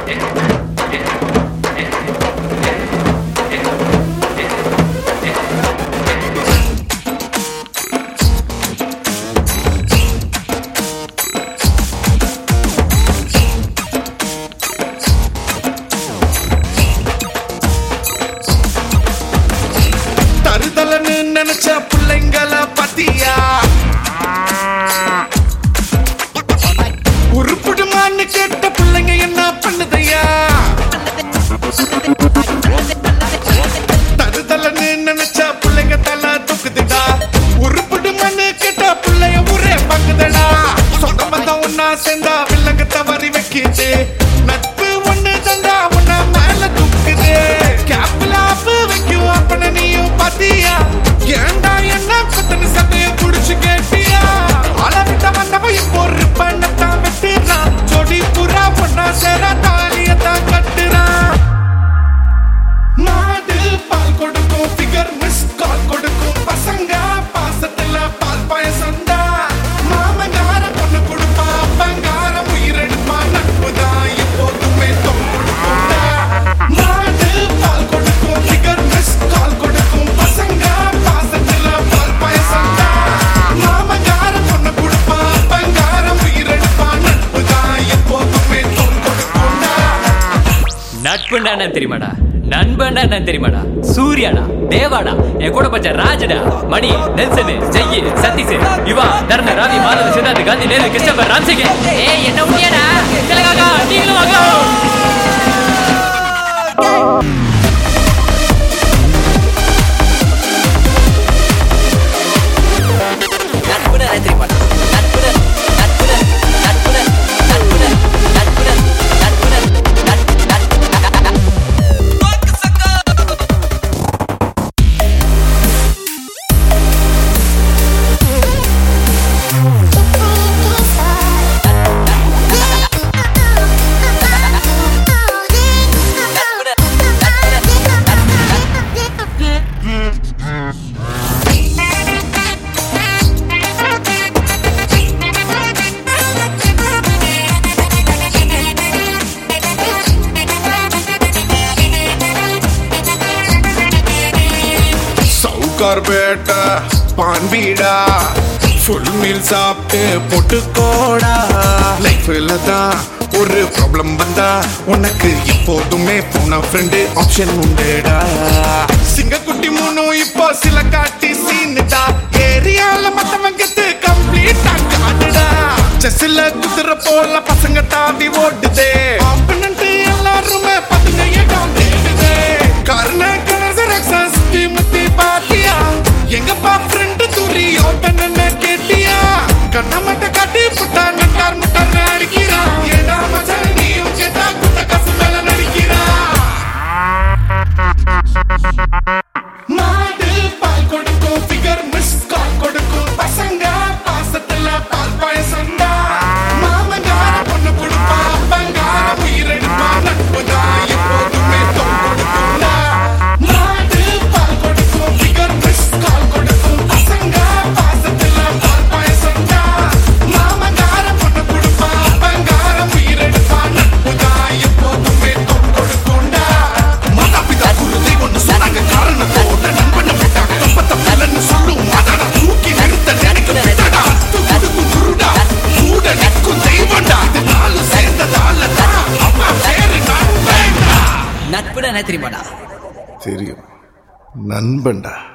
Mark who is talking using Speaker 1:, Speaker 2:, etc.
Speaker 1: தருதலன்னு நினைச்ச பிள்ளைங்கள பத்தியா உருப்பிடுமான்னு கேட்ட பிள்ளைங்க என்ன பண்ணுதையா தருதலன்னு நினைச்ச பிள்ளைங்க தலை தூக்குதுடா உருப்பிடுமான்னு கேட்ட பிள்ளைய ஊரே பங்குதடா சொந்த பந்தம் ஒன்னா சேர்ந்தா வில்லங்க தவறி வைக்கிது நட்பு ஒண்ணு தந்தா உன்ன மேல தூக்குது கேப்ல ஆப்பு வைக்கும் அப்பன நீயும் பாத்தியா ஏண்டா என்ன பத்தனு சட்டைய புடிச்சு கேட்டியா அளவிட்ட வந்தவ இப்போ ஒரு பண்ணத்தான் வெட்டுறான் ஜோடி புறா பொண்ணா சேர தாலியத்தான் கட்டுறான் மாடு பால் கொடுக்கும் ஃபிகர் மிஸ் கால் கொடுக்கும் பசங்க பாசத்துல பால் பாயசம் தான் மாமங்கார பொண்ணு கொடுப்பா அப்பங்கார உயிரெடுப்பா நட்புதான் எப்போதுமே தொங்குடுப்பா மாடு பால் கொடுக்கும் ஃபிகர் மிஸ் கால் கொடுக்கும் பசங்க பாசத்துல பால் பாயசம் தான் மாமங்கார பொண்ணு கொடுப்பா அப்பங்கார உயிரெடுப்பா நட்புதான் எப்போதுமே தொங்குடுப்பா
Speaker 2: நட்புண்டா என்ன தெரியுமாடா நண்பன்டா என்ன தெரியுமாடா சூர்யாடா தேவாடா என் கூட பச்ச ராஜடா மணி நெல்சன் ஜெய்யி சதீஷ் யுவா தர்ண ராவி மாதவ சித்தார்த் காந்தி நேரு கிருஷ்ணபர் ராம்சிங் ஏய் என்ன உண்மையாடா தெலகாக்கா நீங்களும் வாங்க
Speaker 1: பேட்ட பான் வீடா ஃபுல் மீல் சாப்பிட்டு போட்டுக்கோடா லைஃப்ல தான் ஒரு ப்ராப்ளம் வந்தா உனக்கு எப்போதுமே போன ஃப்ரெண்டு ஆப்ஷன் உண்டுடா சிங்கக்குட்டி மூணு இப்போ சில காட்டி சீனுடா ஏரியால மத்தவங்க கம்ப்ளீட்டா காடுடா செஸ்ல குதிரை போல பசங்க தாவி ஓடுதே ஆப்பனன்ட் எல்லாருமே பதுங்க இடம் தேடுதே காரண கனசரக்ஸஸ் முத்தி பாத்தியா எங்கப்பா ஃப்ரெண்ட் தூரி ஓட்டன கேட்டியா கண்ண மட்ட காட்டி புட்டா நட்டார் முட்டார் அடிக்கிறா ஏடா மச்சான் நீயும் கேட்டா குட்ட கசு மேல நடிக்கிறா மாடு பால் கொடுக்கும் ஃபிகர் மிஸ் கால் கொடுக்கும் பசங்க பாசத்துல பால் பாயசம் மாமங்கார பொண்ணு கொடுப்பா அப்பங்கார உயிரெடுப்பா நட்புதான் எப்போதுமே தொங்குடுப்பா மாடு பால் கொடுக்கும் ஃபிகர் மிஸ் கால் கொடுக்கும் பசங்க பாசத்துல பால் பாயசம் மாமங்கார பொண்ணு கொடுப்பா அப்பங்கார உயிரெடுப்பா நட்புதான் எப்போதுமே தொங்குடுப்பா மாதாபிதா குருதை ஒன்று சொன்னாங்க காரணத்தோட நண்பனை விட்டாங்க கம்பத்தை பலன்னு சொல்லும் அதனை தூக்கி நிறுத்த நினைக்க விட்டடா கொடுக்கும் குருடா கூட நிற்கும் தெய்வண்டா இது நாலு சேர்ந்ததால தான் அம்மா பேரு நண்பன்டா
Speaker 2: நட்புண்டா என்ன தெரியுமாடா
Speaker 1: தெரியும் நண்பன்டா.